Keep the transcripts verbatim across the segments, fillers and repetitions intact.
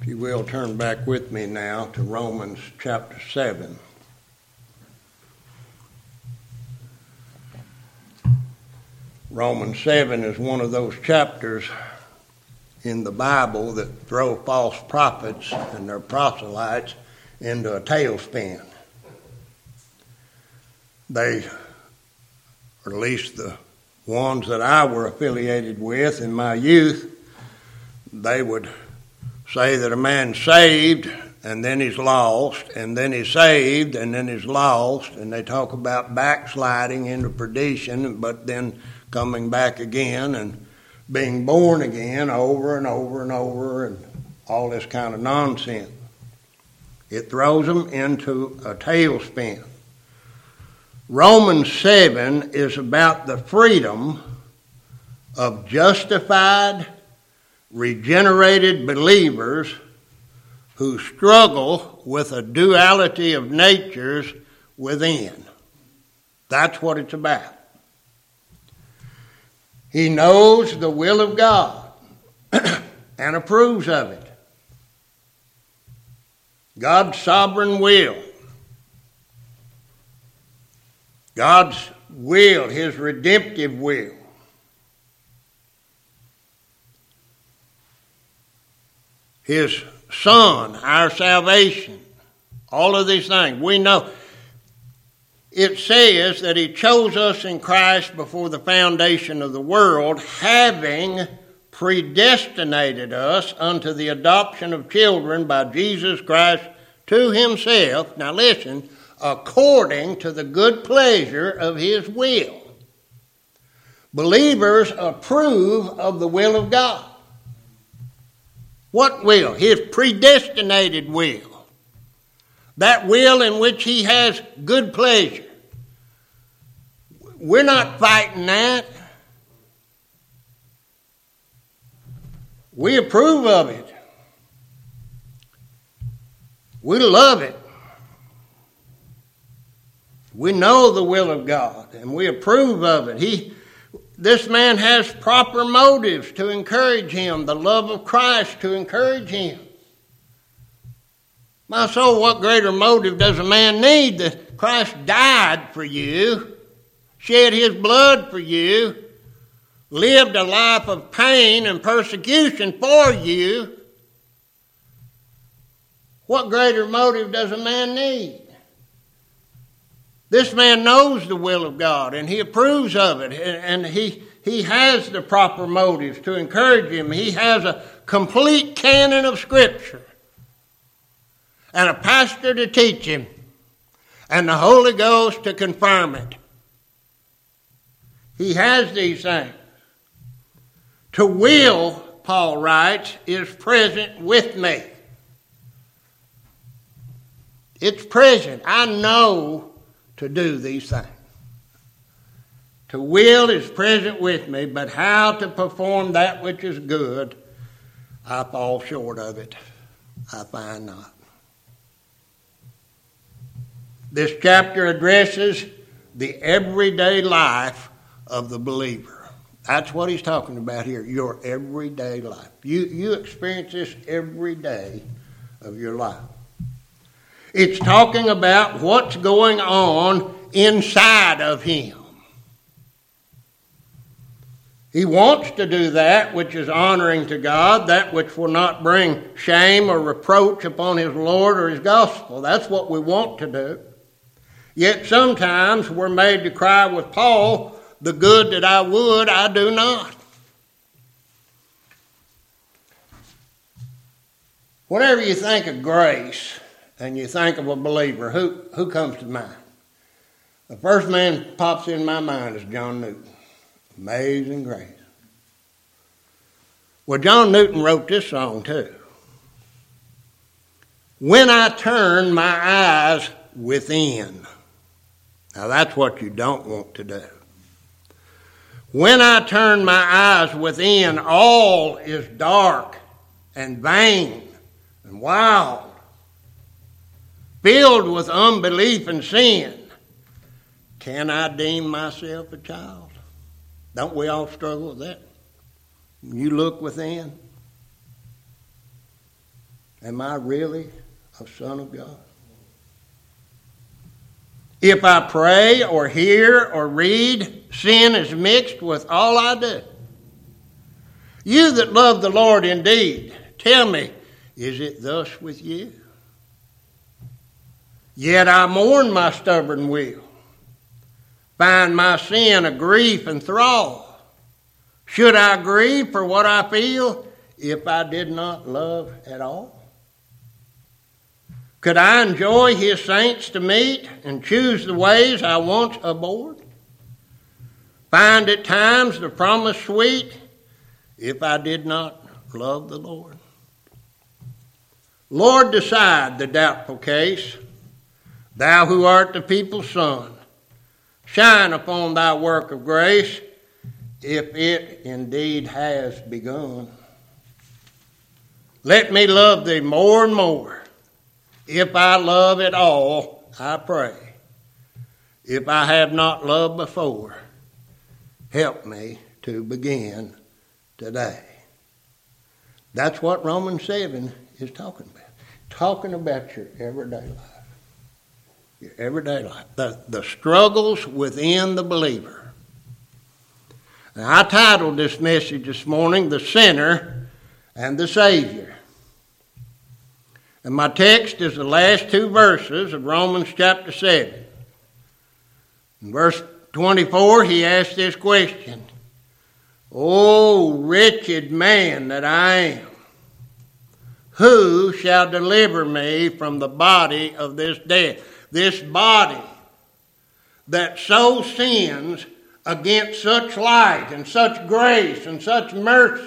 If you will, turn back with me now to Romans chapter seven. Romans seven is one of those chapters in the Bible that throw false prophets and their proselytes into a tailspin. They, or at least the ones that I were affiliated with in my youth, they would say that a man's saved and then he's lost, and then he's saved and then he's lost, and they talk about backsliding into perdition, but then coming back again and being born again over and over and over and all this kind of nonsense. It throws them into a tailspin. Romans seven is about the freedom of justified, regenerated believers who struggle with a duality of natures within. That's what it's about. He knows the will of God and approves of it. God's sovereign will. God's will, His redemptive will. His Son, our salvation. All of these things. We know. It says that He chose us in Christ before the foundation of the world, having predestinated us unto the adoption of children by Jesus Christ to Himself. Now listen, according to the good pleasure of His will. Believers approve of the will of God. What will? His predestinated will. That will in which He has good pleasure. We're not fighting that. We approve of it. We love it. We know the will of God and we approve of it. He, this man has proper motives to encourage him, the love of Christ to encourage him. My soul, what greater motive does a man need that Christ died for you, shed His blood for you, lived a life of pain and persecution for you? What greater motive does a man need? This man knows the will of God and he approves of it, and he, he has the proper motives to encourage him. He has a complete canon of Scripture and a pastor to teach him and the Holy Ghost to confirm it. He has these things. To will, Paul writes, is present with me. It's present. I know to do these things. To will is present with me, but how to perform that which is good, I fall short of it. I find not. This chapter addresses the everyday life of the believer. That's what he's talking about here, your everyday life. You, you experience this every day of your life. It's talking about what's going on inside of him. He wants to do that which is honoring to God, that which will not bring shame or reproach upon His Lord or His gospel. That's what we want to do. Yet sometimes we're made to cry with Paul, the good that I would, I do not. Whenever you think of grace and you think of a believer, who, who comes to mind? The first man that pops in my mind is John Newton. Amazing Grace. Well, John Newton wrote this song too. When I turn my eyes within. Now that's what you don't want to do. When I turn my eyes within, all is dark and vain and wild, filled with unbelief and sin. Can I deem myself a child? Don't we all struggle with that? You look within, Am I really a son of God? If I pray or hear or read, sin is mixed with all I do. You that love the Lord indeed, tell me, is it thus with you? Yet I mourn my stubborn will, find my sin a grief and thrall. Should I grieve for what I feel if I did not love at all? Could I enjoy his saints to meet and choose the ways I once abhorred? Find at times the promise sweet if I did not love the Lord? Lord, decide the doubtful case. Thou who art the people's son, shine upon thy work of grace, if it indeed has begun. Let me love thee more and more. If I love at all, I pray. If I have not loved before, help me to begin today. That's what Romans seven is talking about. Talking about your everyday life. Your everyday life. The, the struggles within the believer. Now, I titled this message this morning, The Sinner and the Savior. And my text is the last two verses of Romans chapter seven. In verse twenty-four, he asks this question, O wretched man that I am, who shall deliver me from the body of this death? This body that so sins against such light and such grace and such mercy.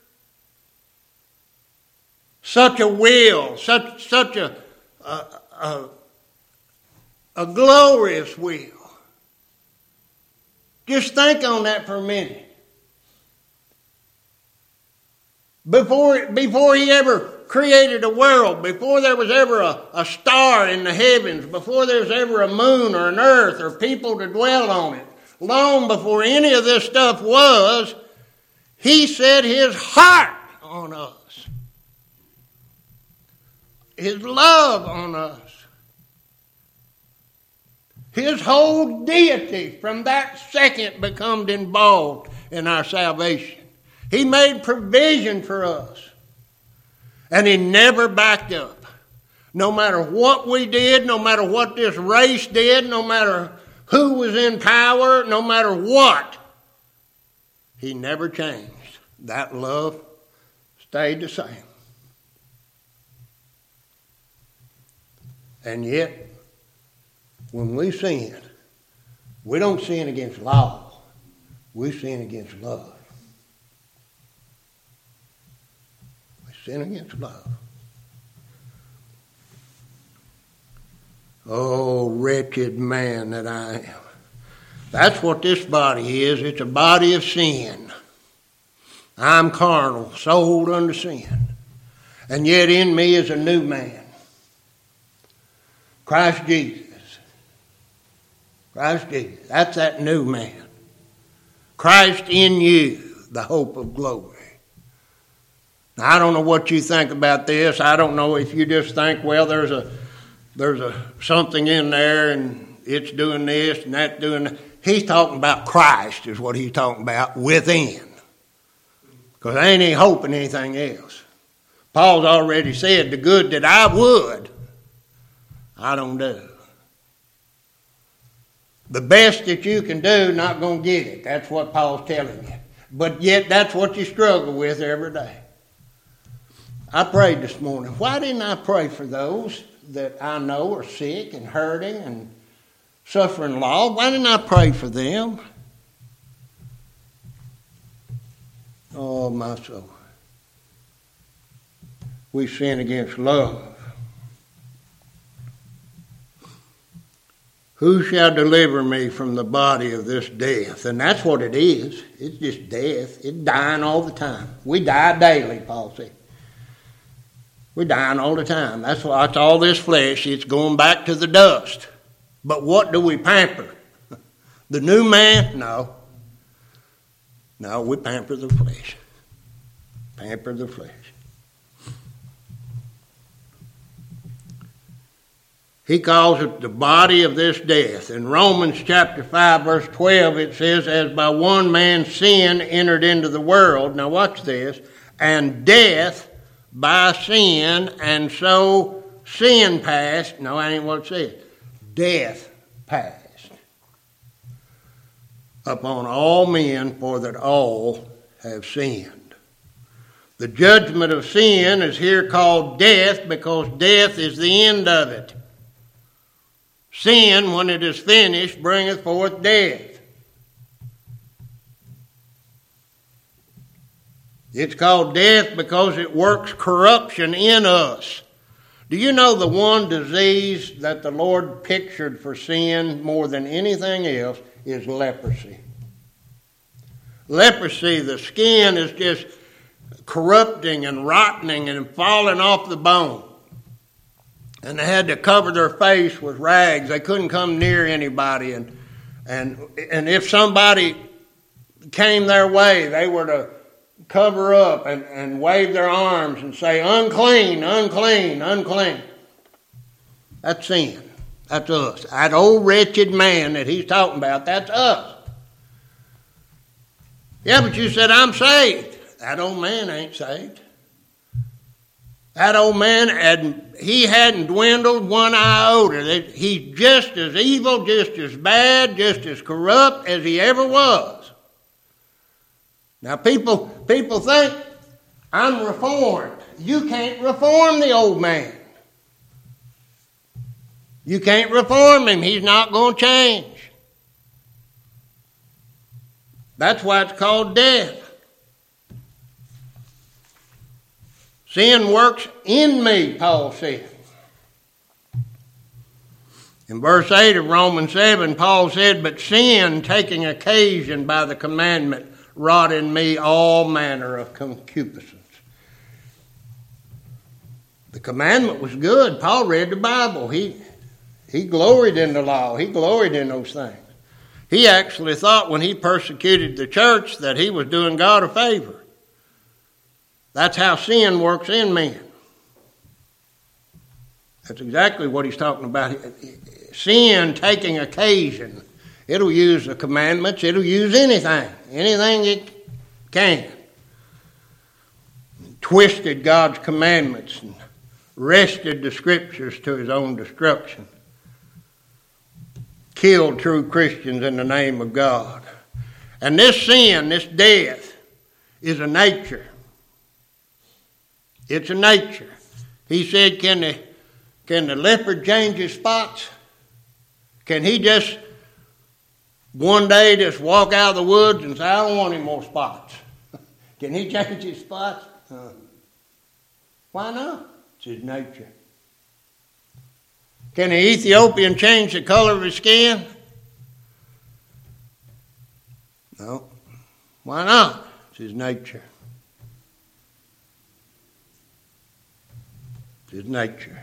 Such a will, such such a, a, a, a glorious will. Just think on that for a minute. Before, before he ever created a world, before there was ever a, a star in the heavens, before there was ever a moon or an earth or people to dwell on it, long before any of this stuff was, he set his heart on us. His love on us. His whole deity from that second becomes involved in our salvation. He made provision for us. And he never backed up. No matter what we did, no matter what this race did, no matter who was in power, no matter what, he never changed. That love stayed the same. And yet, when we sin, we don't sin against law. We sin against love. We sin against love. Oh, wretched man that I am. That's what this body is. It's a body of sin. I'm carnal, sold unto sin. And yet in me is a new man. Christ Jesus. Christ Jesus. That's that new man. Christ in you, the hope of glory. Now, I don't know what you think about this. I don't know if you just think, well, there's a there's a something in there and it's doing this and that's doing that. He's talking about Christ is what he's talking about within. Because there ain't any hope in anything else. Paul's already said the good that I would, I don't do. The best that you can do, not going to get it. That's what Paul's telling you. But yet that's what you struggle with every day. I prayed this morning. Why didn't I pray for those that I know are sick and hurting and suffering loss? Why didn't I pray for them? Oh, my soul. We sin against love. Who shall deliver me from the body of this death? And that's what it is. It's just death. It's dying all the time. We die daily, Paul said. We're dying all the time. That's why it's all this flesh. It's going back to the dust. But what do we pamper? The new man? No. No, we pamper the flesh. Pamper the flesh. He calls it the body of this death. In Romans chapter five, verse twelve, it says, as by one man sin entered into the world. Now watch this. And death by sin, and so sin passed. No, that ain't what it says. Death passed upon all men, for that all have sinned. The judgment of sin is here called death because death is the end of it. Sin, when it is finished, bringeth forth death. It's called death because it works corruption in us. Do you know the one disease that the Lord pictured for sin more than anything else is leprosy? Leprosy, the skin is just corrupting and rotting and falling off the bone. And they had to cover their face with rags. They couldn't come near anybody. And and and if somebody came their way, they were to cover up and, and wave their arms and say, unclean, unclean, unclean. That's sin. That's us. That old wretched man that he's talking about, that's us. Yeah, but you said I'm saved. That old man ain't saved. That old man, had, he hadn't dwindled one iota. He's just as evil, just as bad, just as corrupt as he ever was. Now, people, people think, I'm reformed. You can't reform the old man. You can't reform him. He's not going to change. That's why it's called death. Sin works in me, Paul said. In verse eight of Romans seven, Paul said, but sin, taking occasion by the commandment, wrought in me all manner of concupiscence. The commandment was good. Paul read the Bible. He, he gloried in the law. He gloried in those things. He actually thought when he persecuted the church that he was doing God a favor. That's how sin works in men. That's exactly what he's talking about. Sin taking occasion. It'll use the commandments. It'll use anything. Anything it can. Twisted God's commandments and wrested the scriptures to his own destruction. Killed true Christians in the name of God. And this sin, this death, is a nature. It's a nature. He said, can the, can the leopard change his spots? Can he just one day just walk out of the woods and say, I don't want any more spots? Can he change his spots? Uh, why not? It's his nature. Can the Ethiopian change the color of his skin? No. Why not? It's his nature. His nature.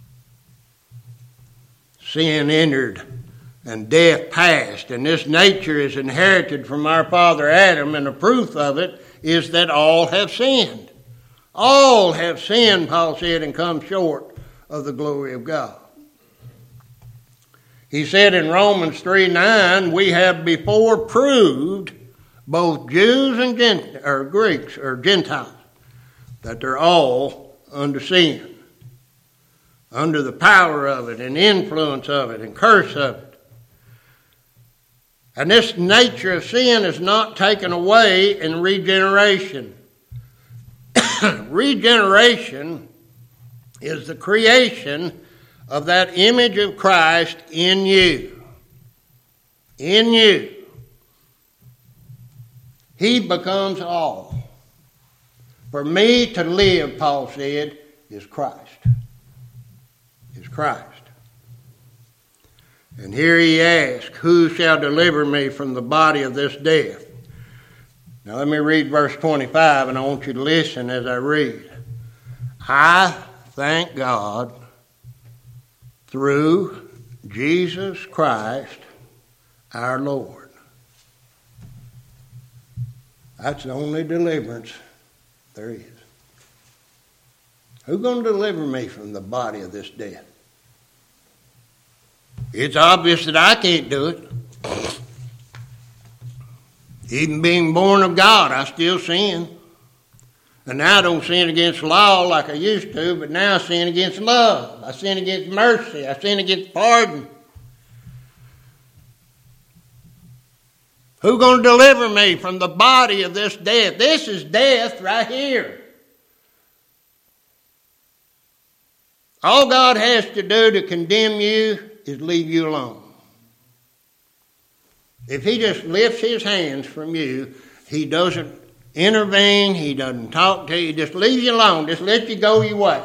Sin entered and death passed, and this nature is inherited from our father Adam, and the proof of it is that all have sinned. All have sinned, Paul said, and come short of the glory of God. He said in Romans three nine, we have before proved, both Jews and Gent- or Greeks or Gentiles, that they're all under sin. Under the power of it and influence of it and curse of it. And this nature of sin is not taken away in regeneration. Regeneration is the creation of that image of Christ in you. In you. He becomes all. For me to live, Paul said, is Christ. Christ. And here he asks, who shall deliver me from the body of this death? Now let me read verse twenty-five, and I want you to listen as I read. I thank God through Jesus Christ our Lord. That's the only deliverance there is. Who's going to deliver me from the body of this death? It's obvious that I can't do it. Even being born of God, I still sin. And now I don't sin against law like I used to, but now I sin against love. I sin against mercy. I sin against pardon. Who's going to deliver me from the body of this death? This is death right here. All God has to do to condemn you is leave you alone. If he just lifts his hands from you, he doesn't intervene, he doesn't talk to you, just leaves you alone, just lets you go your way.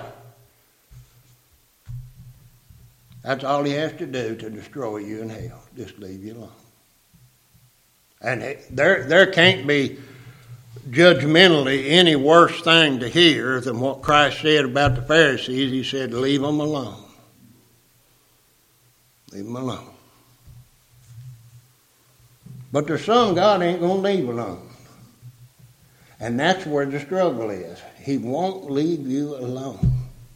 That's all he has to do to destroy you in hell, just leave you alone. And there, there can't be judgmentally any worse thing to hear than what Christ said about the Pharisees. He said, leave them alone. Leave them alone. But there's some God ain't going to leave alone. And that's where the struggle is. He won't leave you alone.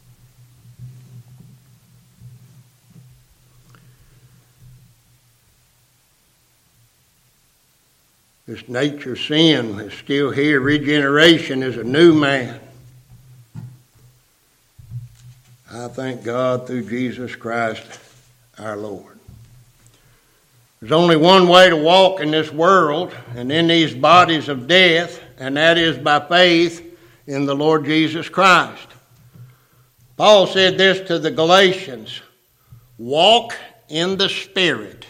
This nature sin is still here. Regeneration is a new man. I thank God through Jesus Christ our Lord. There's only one way to walk in this world and in these bodies of death, and that is by faith in the Lord Jesus Christ. Paul said this to the Galatians, walk in the Spirit.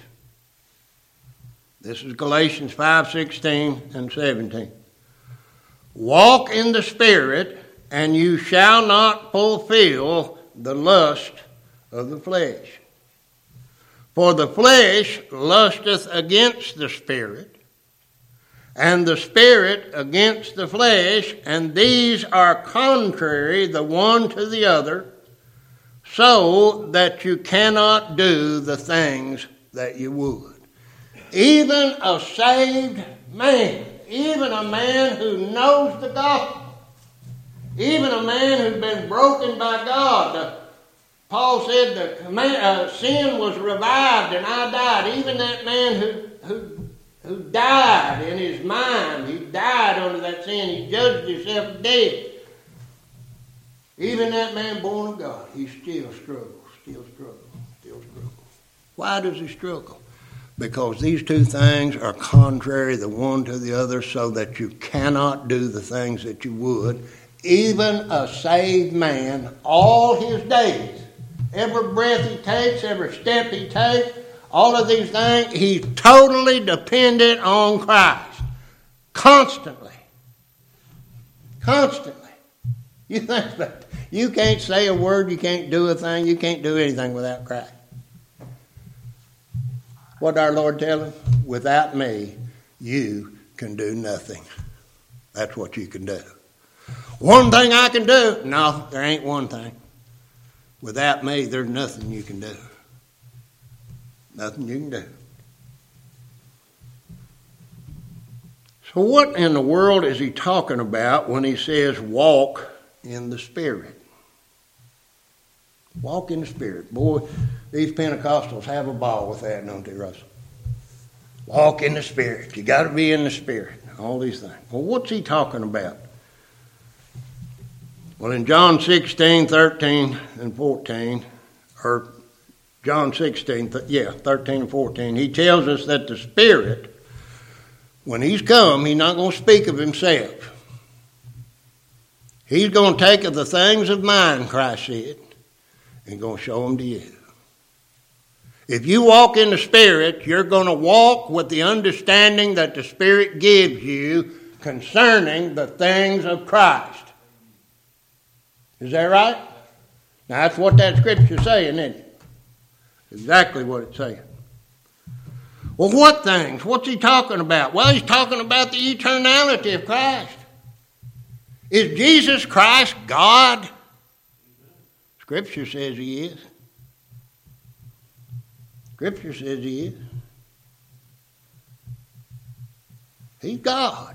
This is Galatians five, sixteen and seventeen. Walk in the Spirit, and you shall not fulfill the lust of the flesh. For the flesh lusteth against the Spirit, and the Spirit against the flesh, and these are contrary the one to the other, so that you cannot do the things that you would. Even a saved man, even a man who knows the gospel, even a man who's been broken by God. Uh, Paul said the command, uh, sin was revived and I died. Even that man who, who, who died in his mind, he died under that sin. He judged himself dead. Even that man born of God, he still struggles, still struggles, still struggles. Why does he struggle? Because these two things are contrary the one to the other, so that you cannot do the things that you would. Even a saved man, all his days, every breath he takes, every step he takes, all of these things, he's totally dependent on Christ. Constantly. Constantly. You think about it. You can't say a word, you can't do a thing, you can't do anything without Christ. What did our Lord tell him? Without me, you can do nothing. That's what you can do. One thing I can do? No, there ain't one thing. Without me, there's nothing you can do. Nothing you can do. So what in the world is he talking about when he says walk in the Spirit? Walk in the Spirit. Boy, these Pentecostals have a ball with that, don't they, Russell? Walk in the Spirit. You got to be in the Spirit. All these things. Well, what's he talking about? Well, in John sixteen, thirteen, and fourteen, or John sixteen, yeah, thirteen and fourteen, he tells us that the Spirit, when he's come, he's not going to speak of himself. He's going to take of the things of mine, Christ said, and going to show them to you. If you walk in the Spirit, you're going to walk with the understanding that the Spirit gives you concerning the things of Christ. Is that right? Now that's what that scripture's saying, isn't it? Exactly what it's saying. Well, what things? What's he talking about? Well, he's talking about the eternality of Christ. Is Jesus Christ God? Scripture says he is. Scripture says he is. He's God.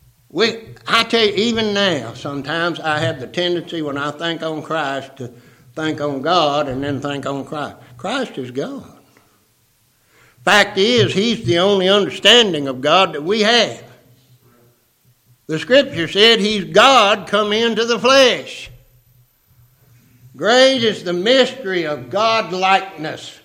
We, I tell you, even now, sometimes I have the tendency when I think on Christ to think on God and then think on Christ. Christ is God. Fact is, He's the only understanding of God that we have. The Scripture said He's God come into the flesh. Great is the mystery of God-likeness.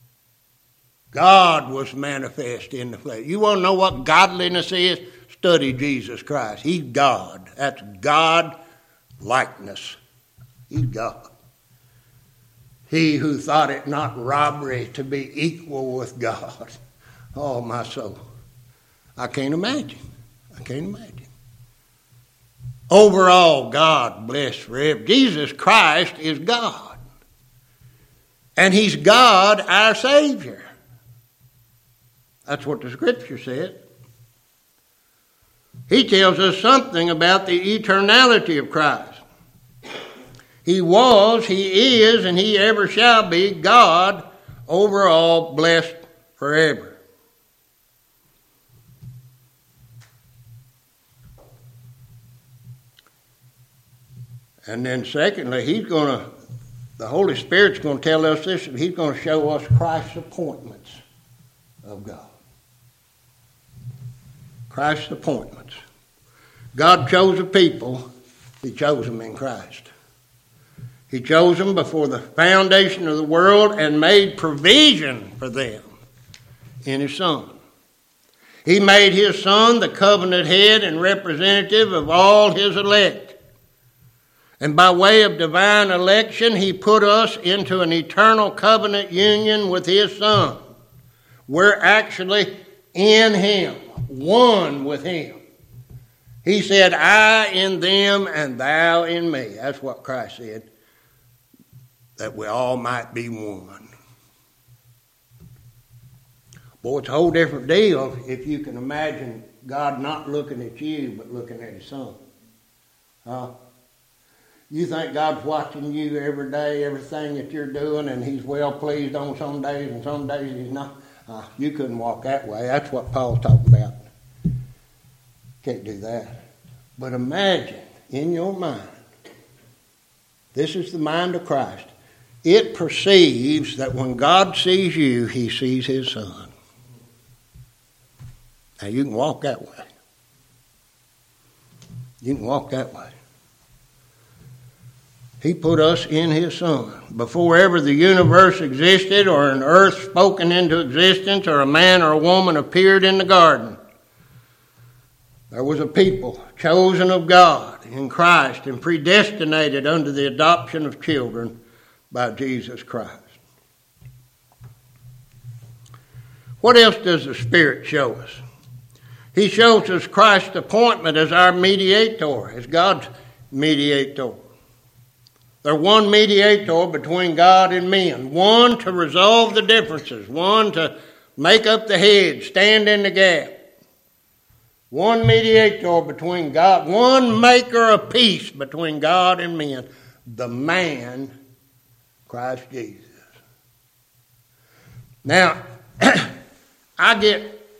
God was manifest in the flesh. You want to know what godliness is? Study Jesus Christ. He's God. That's God-likeness. He's God. He who thought it not robbery to be equal with God. Oh, my soul. I can't imagine. I can't imagine. Overall, God bless forever. Jesus Christ is God. And He's God, our Savior. That's what the Scripture said. He tells us something about the eternality of Christ. He was, He is, and He ever shall be God over all, blessed forever. And then secondly, He's going to, the Holy Spirit's going to tell us this, He's going to show us Christ's appointments of God. Christ's appointments. God chose a people. He chose them in Christ. He chose them before the foundation of the world and made provision for them in His Son. He made His Son the covenant head and representative of all His elect. And by way of divine election, He put us into an eternal covenant union with His Son. We're actually in Him, one with Him. He said, I in them and thou in me. That's what Christ said, that we all might be one. Boy, it's a whole different deal if you can imagine God not looking at you but looking at His Son. Huh? You think God's watching you every day, everything that you're doing, and He's well pleased on some days and some days He's not. Uh, you couldn't walk that way. That's what Paul's talking about. Can't do that. But imagine in your mind, this is the mind of Christ. It perceives that when God sees you, He sees His Son. Now you can walk that way. You can walk that way. He put us in His Son. Before ever the universe existed or an earth spoken into existence or a man or a woman appeared in the garden, there was a people chosen of God in Christ and predestinated unto the adoption of children by Jesus Christ. What else does the Spirit show us? He shows us Christ's appointment as our mediator, as God's mediator. There's one mediator between God and men, one to resolve the differences, one to make up the head, stand in the gap. One mediator between God, one maker of peace between God and men, the man, Christ Jesus. Now, I get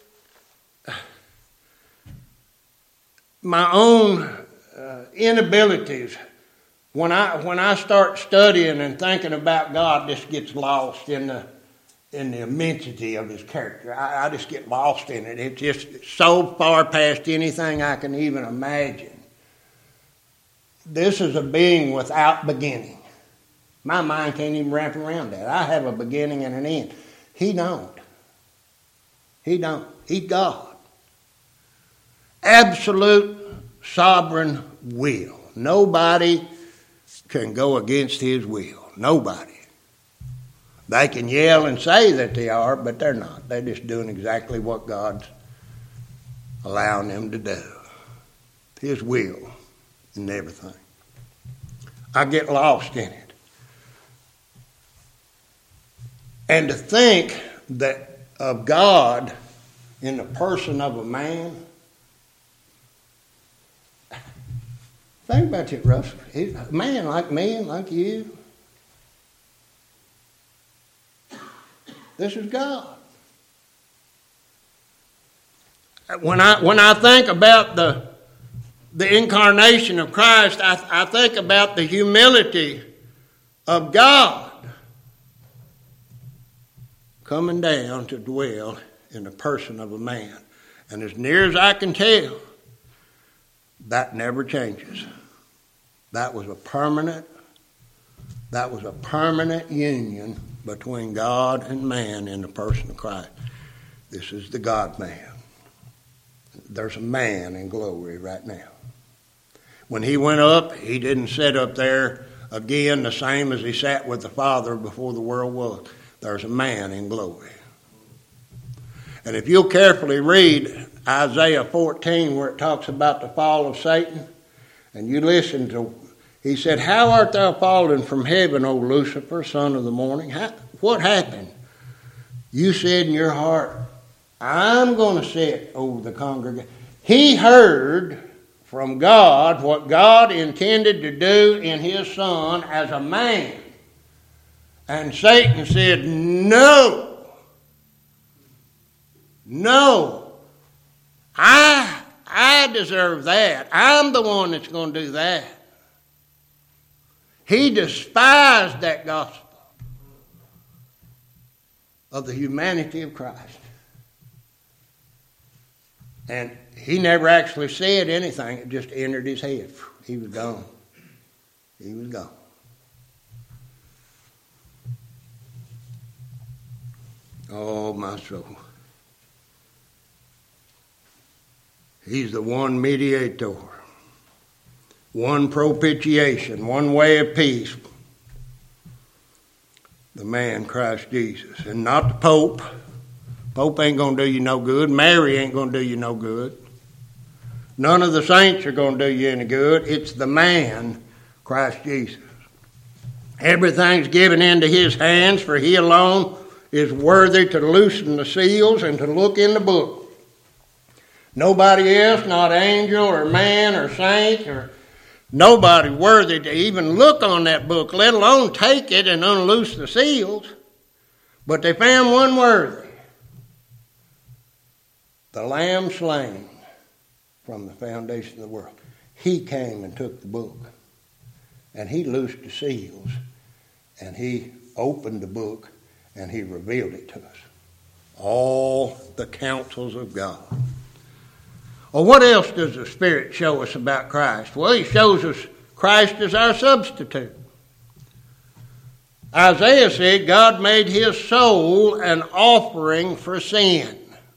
my own uh, inabilities. When I when I start studying and thinking about God, this gets lost in the in the immensity of His character. I, I just get lost in it. It's just so far past anything I can even imagine. This is a being without beginning. My mind can't even wrap around that. I have a beginning and an end. He don't. He don't. He's God. Absolute sovereign will. Nobody can go against His will. Nobody. They can yell and say that they are, but they're not. They're just doing exactly what God's allowing them to do. His will and everything. I get lost in it. And to think that of God in the person of a man, think about it, Russ. A man like me and like you. This is God. When I when I think about the the incarnation of Christ, I, I think about the humility of God coming down to dwell in the person of a man. And as near as I can tell, that never changes. That was a permanent, that was a permanent union between God and man in the person of Christ. This is the God-man. There's a man in glory right now. When he went up, he didn't sit up there again the same as he sat with the Father before the world was. There's a man in glory. And if you'll carefully read Isaiah fourteen, where it talks about the fall of Satan, and you listen to, he said, "How art thou fallen from heaven, O Lucifer, son of the morning?" How, what happened? You said in your heart, "I'm going to sit over the congregation." He heard from God what God intended to do in his Son as a man. And Satan said, "No, no, I, I deserve that. I'm the one that's going to do that." He despised that gospel of the humanity of Christ. And he never actually said anything. It just entered his head. He was gone. He was gone. Oh, my soul. He's the one mediator, one propitiation, one way of peace. The man, Christ Jesus, and not the Pope. Pope ain't going to do you no good. Mary ain't going to do you no good. None of the saints are going to do you any good. It's the man, Christ Jesus. Everything's given into his hands, for he alone is worthy to loosen the seals and to look in the book. Nobody else, not angel or man or saint or nobody worthy to even look on that book, let alone take it and unloose the seals. But they found one worthy. The Lamb slain from the foundation of the world. He came and took the book. And he loosed the seals. And he opened the book. And he revealed it to us. All the counsels of God. Well, what else does the Spirit show us about Christ? Well, he shows us Christ as our substitute. Isaiah said God made his soul an offering for sin.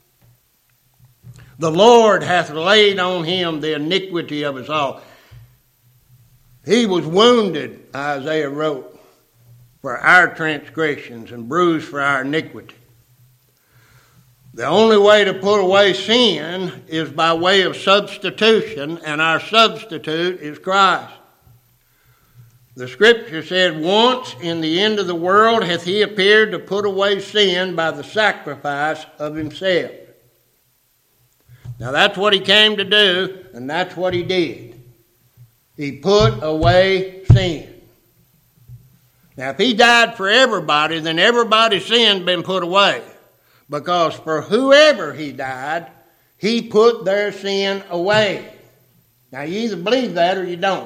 The Lord hath laid on him the iniquity of us all. He was wounded, Isaiah wrote, for our transgressions and bruised for our iniquity. The only way to put away sin is by way of substitution, and our substitute is Christ. The Scripture said, "Once in the end of the world hath he appeared to put away sin by the sacrifice of himself." Now that's what he came to do, and that's what he did. He put away sin. Now if he died for everybody, then everybody's sin been put away. Because for whoever he died, he put their sin away. Now you either believe that or you don't.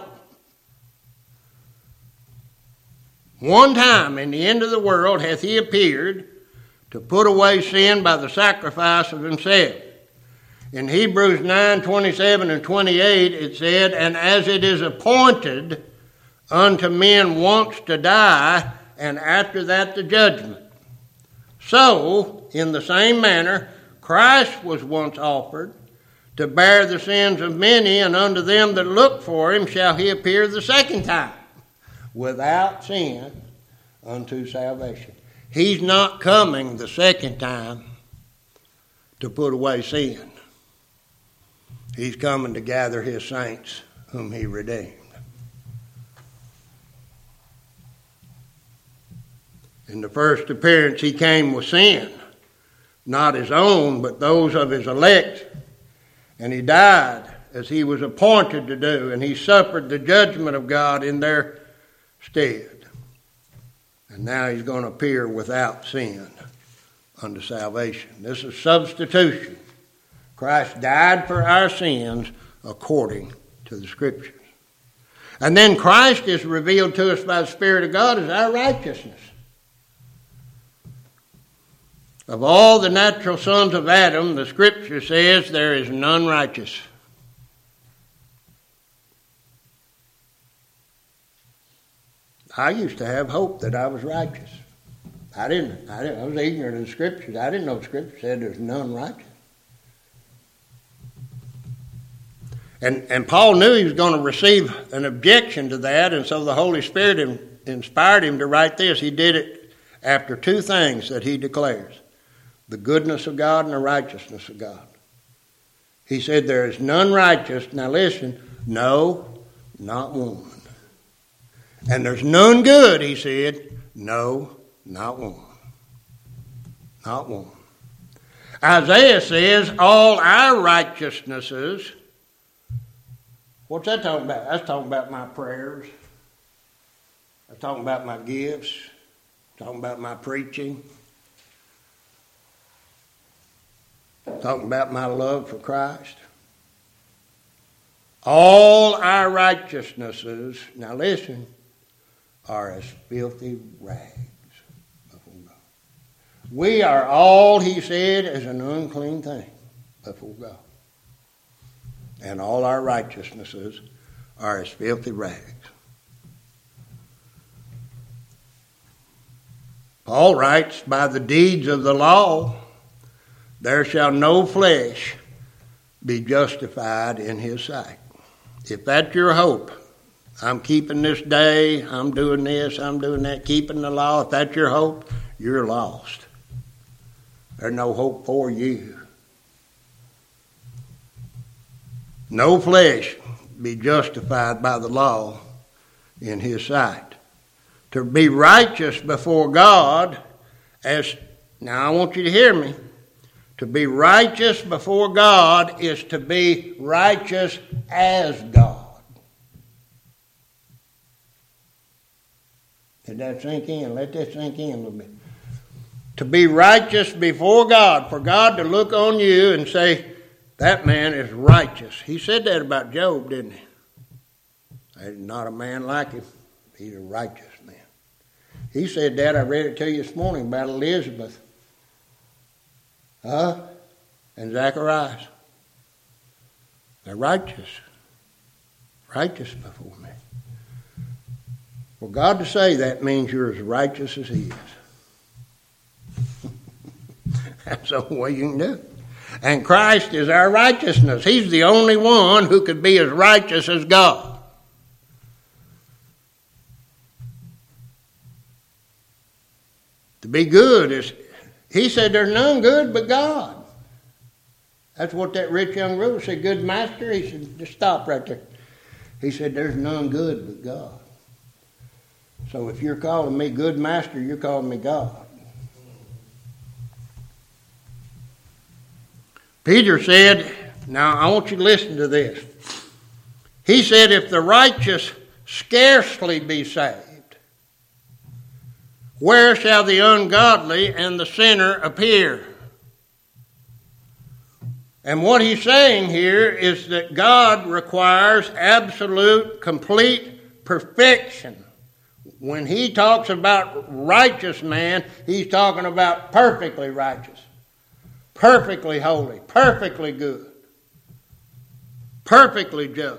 One time in the end of the world hath he appeared to put away sin by the sacrifice of himself. In Hebrews nine, twenty-seven and twenty-eight it said, "And as it is appointed unto men once to die, and after that the judgment. So, in the same manner, Christ was once offered to bear the sins of many, and unto them that look for him shall he appear the second time, without sin unto salvation." He's not coming the second time to put away sin. He's coming to gather his saints whom he redeemed. In the first appearance he came with sin, not his own, but those of his elect. And he died as he was appointed to do, and he suffered the judgment of God in their stead. And now he's going to appear without sin unto salvation. This is substitution. Christ died for our sins according to the Scriptures. And then Christ is revealed to us by the Spirit of God as our righteousness. Of all the natural sons of Adam, the Scripture says there is none righteous. I used to have hope that I was righteous. I didn't. I, didn't, I was ignorant of the Scriptures. I didn't know the Scripture said there's none righteous. And, and Paul knew he was going to receive an objection to that, and so the Holy Spirit in, inspired him to write this. He did it after two things that he declares: the goodness of God and the righteousness of God. He said, there is none righteous. Now listen, no, not one. And there's none good, he said. No, not one. Not one. Isaiah says all our righteousnesses. What's that talking about? That's talking about my prayers. That's talking about my gifts. Talking about my preaching. Talking about my love for Christ. All our righteousnesses, now listen, are as filthy rags before God. We are all, he said, as an unclean thing before God. And all our righteousnesses are as filthy rags. Paul writes, by the deeds of the law, there shall no flesh be justified in his sight. If that's your hope, I'm keeping this day, I'm doing this, I'm doing that, keeping the law, if that's your hope, you're lost. There's no hope for you. No flesh be justified by the law in his sight. To be righteous before God, as now I want you to hear me, to be righteous before God is to be righteous as God. Did that sink in? Let that sink in a little bit. To be righteous before God, for God to look on you and say, that man is righteous. He said that about Job, didn't he? There's not a man like him. He's a righteous man. He said that. I read it to you this morning about Elizabeth. Huh? And Zacharias. They're righteous. Righteous before me. For God to say that means you're as righteous as he is. That's the only way you can do it. And Christ is our righteousness. He's the only one who could be as righteous as God. To be good is, he said there's none good but God. That's what that rich young ruler said, good master. He said, just stop right there. He said there's none good but God. So if you're calling me good master, you're calling me God. Peter said, now I want you to listen to this. He said, if the righteous scarcely be saved, where shall the ungodly and the sinner appear? And what he's saying here is that God requires absolute, complete perfection. When he talks about righteous man, he's talking about perfectly righteous. Perfectly holy, perfectly good, perfectly just.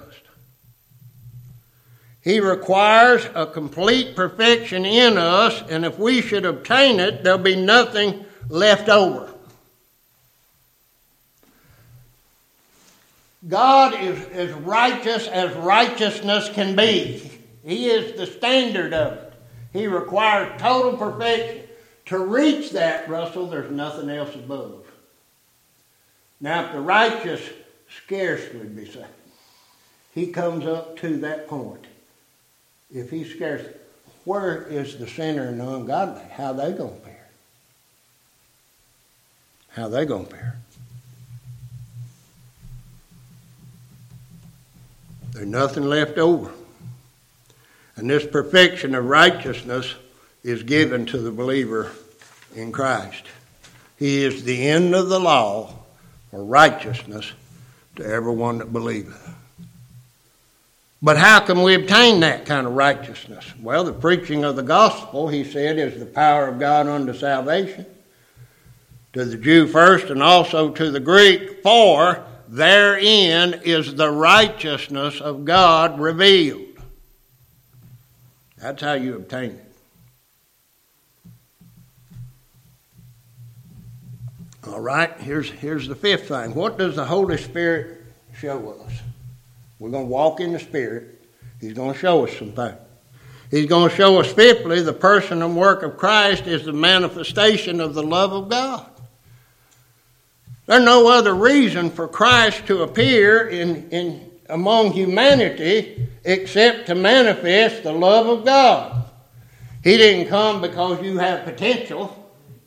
He requires a complete perfection in us, and if we should obtain it, there'll be nothing left over. God is as righteous as righteousness can be. He is the standard of it. He requires total perfection. To reach that, Russell, there's nothing else above. Now, if the righteous scarcely be saved, he comes up to that point. If he's scarcely, where is the sinner and the ungodly? How they going to fare? How they going to fare? There's nothing left over. And this perfection of righteousness is given to the believer in Christ. He is the end of the law for righteousness to everyone that believeth. But how can we obtain that kind of righteousness? Well, the preaching of the gospel, he said, is the power of God unto salvation, to the Jew first and also to the Greek, for therein is the righteousness of God revealed. That's how you obtain it. All right, here's, here's the fifth thing. What does the Holy Spirit show us? We're going to walk in the Spirit. He's going to show us some things. He's going to show us, fifthly, the person and work of Christ is the manifestation of the love of God. There's no other reason for Christ to appear in, in among humanity except to manifest the love of God. He didn't come because you have potential.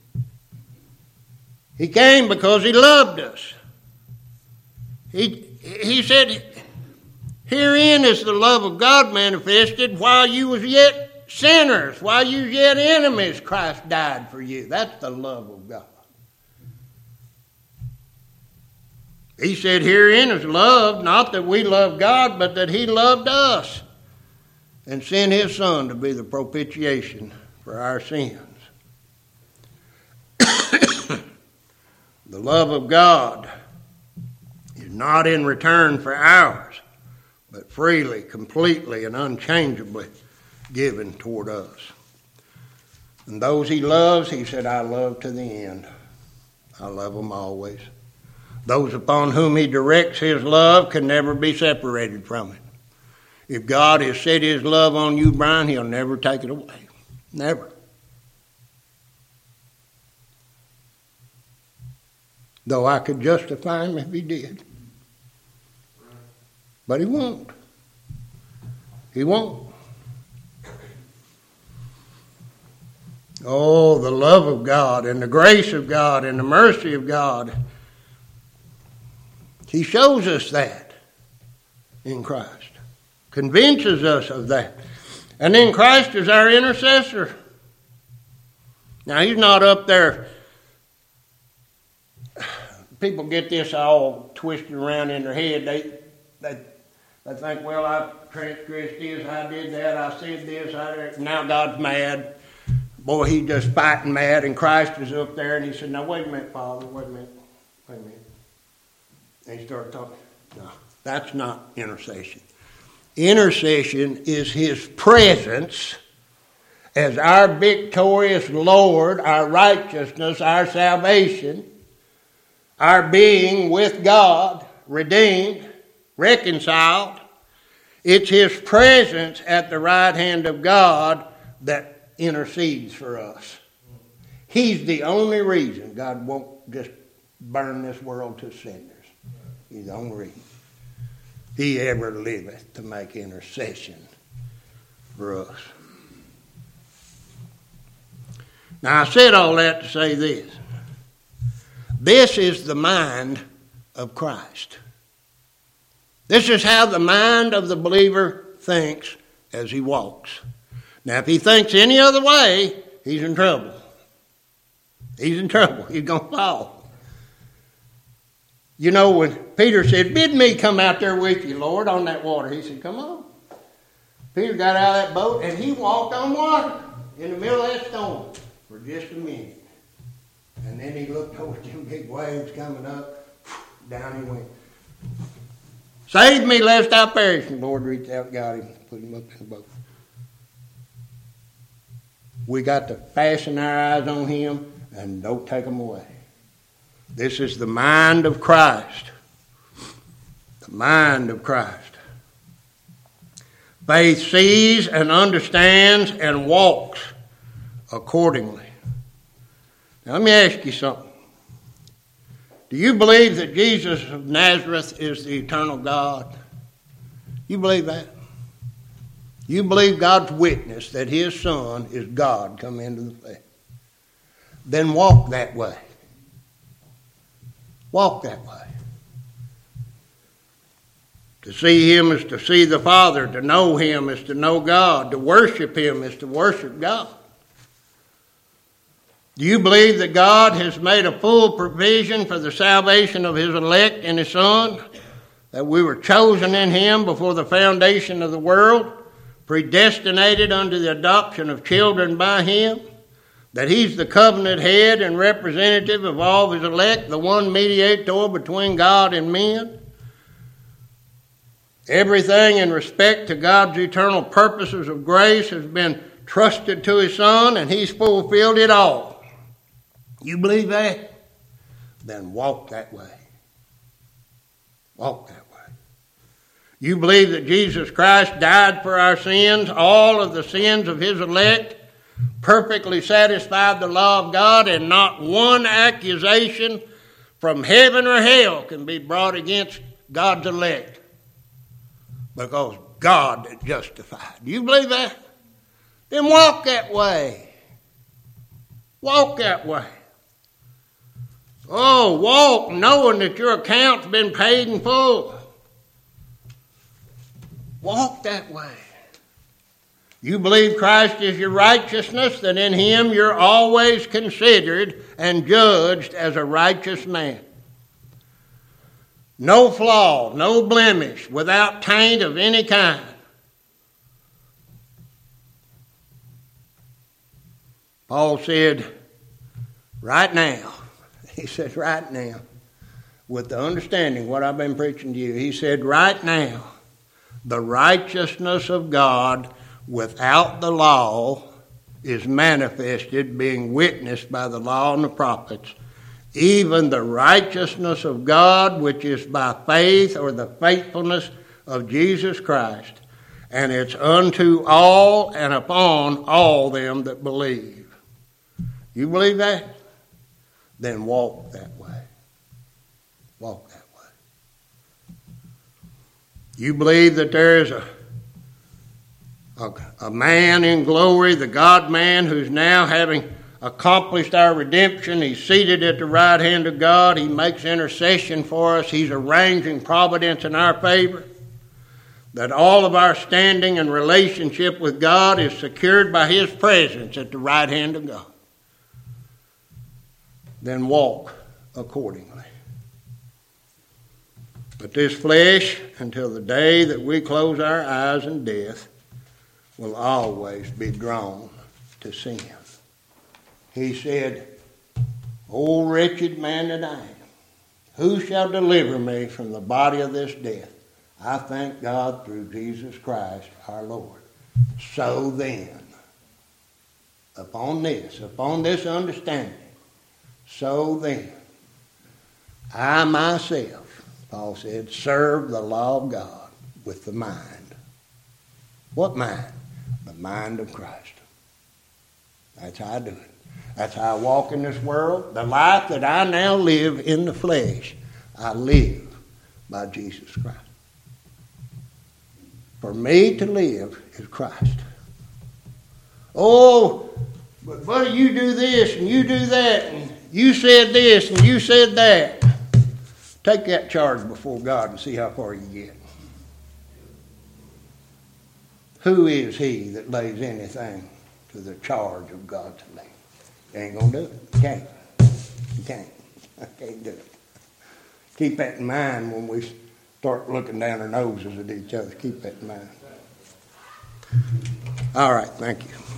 He came because he loved us. He, he said, herein is the love of God manifested, while you was yet sinners, while you was yet enemies, Christ died for you. That's the love of God. He said, herein is love, not that we love God, but that he loved us and sent his Son to be the propitiation for our sins. The love of God is not in return for ours, but freely, completely, and unchangeably given toward us. And those he loves, he said, I love to the end. I love them always. Those upon whom he directs his love can never be separated from it. If God has set his love on you, Brian, he'll never take it away. Never. Though I could justify him if he did. But he won't. He won't. Oh, the love of God and the grace of God and the mercy of God. He shows us that in Christ. Convinces us of that. And then Christ is our intercessor. Now, he's not up there. People get this all twisted around in their head. They, they, they think, well, I transgressed this, I did that, I said this, I did, now God's mad. Boy, he's just fighting mad, and Christ is up there, and he said, now, wait a minute, Father, wait a minute, wait a minute. And he started talking. No, that's not intercession. Intercession is his presence as our victorious Lord, our righteousness, our salvation, our being with God, redeemed, reconciled. It's his presence at the right hand of God that intercedes for us. He's the only reason God won't just burn this world to cinders. He's the only reason. He ever liveth to make intercession for us. Now, I said all that to say this. This is the mind of Christ. This is how the mind of the believer thinks as he walks. Now, if he thinks any other way, he's in trouble. He's in trouble. He's going to fall. You know, when Peter said, bid me come out there with you, Lord, on that water. He said, come on. Peter got out of that boat and he walked on water in the middle of that storm for just a minute. And then he looked over at them big waves coming up. Down he went. Save me lest I perish. And the Lord reached out and got him, put him up in the boat. We got to fasten our eyes on him and don't take them away. This is the mind of Christ. The mind of Christ. Faith sees and understands and walks accordingly. Now, let me ask you something. Do you believe that Jesus of Nazareth is the eternal God? You believe that? You believe God's witness that his Son is God come into the flesh? Then walk that way. Walk that way. To see him is to see the Father. To know him is to know God. To worship him is to worship God. Do you believe that God has made a full provision for the salvation of his elect in his Son? that we were chosen in him before the foundation of the world, predestinated unto the adoption of children by him, that he's the covenant head and representative of all his elect, the one mediator between God and men. Everything in respect to God's eternal purposes of grace has been trusted to his Son, and he's fulfilled it all. You believe that? Then walk that way. Walk that way. You believe that Jesus Christ died for our sins, all of the sins of his elect, perfectly satisfied the law of God, and not one accusation from heaven or hell can be brought against God's elect, because God is justified. Do you believe that? Then walk that way. Walk that way. Oh, walk knowing that your account's been paid in full. Walk that way. You believe Christ is your righteousness, that in him you're always considered and judged as a righteous man. No flaw, no blemish, without taint of any kind. Paul said, right now, he said right now, with the understanding what I've been preaching to you, he said right now, the righteousness of God without the law is manifested, being witnessed by the law and the prophets, even the righteousness of God which is by faith or the faithfulness of Jesus Christ, and it's unto all and upon all them that believe. You believe that? Then walk that way. Walk that way. You believe that there is a, a, a man in glory, the God-man, who's now having accomplished our redemption. He's seated at the right hand of God. He makes intercession for us. He's arranging providence in our favor. That all of our standing and relationship with God is secured by his presence at the right hand of God. Then walk accordingly. But this flesh, until the day that we close our eyes in death, will always be drawn to sin. He said, O wretched man that I am, who shall deliver me from the body of this death? I thank God through Jesus Christ our Lord. So then, upon this, upon this understanding, so then, I myself, Paul said, serve the law of God with the mind. What mind? The mind of Christ. That's how I do it. That's how I walk in this world. The life that I now live in the flesh, I live by Jesus Christ. For me to live is Christ. Oh, but buddy, you do this and you do that and you said this and you said that. Take that charge before God and see how far you get. Who is he that lays anything to the charge of God's elect? You ain't going to do it. You can't. You can't. I can't do it. Keep that in mind when we start looking down our noses at each other. Keep that in mind. All right. Thank you.